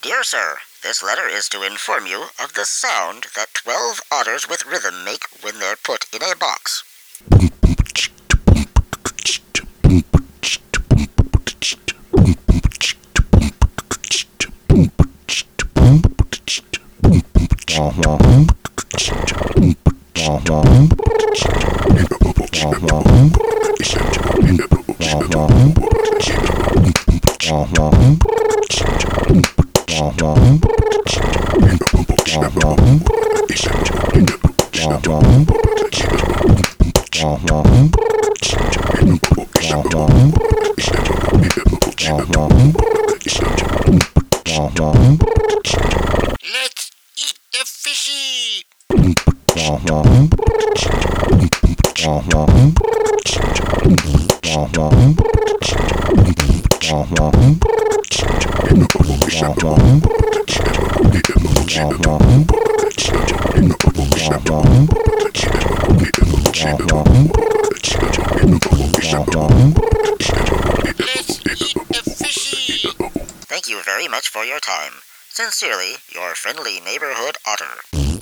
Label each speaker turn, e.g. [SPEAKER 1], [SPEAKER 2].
[SPEAKER 1] Dear sir, this letter is to inform you of the sound that 12 otters with rhythm make when they're put in a box.
[SPEAKER 2] Let's eat the fishy!
[SPEAKER 1] Thank you very much for your time. Sincerely, your friendly neighborhood otter.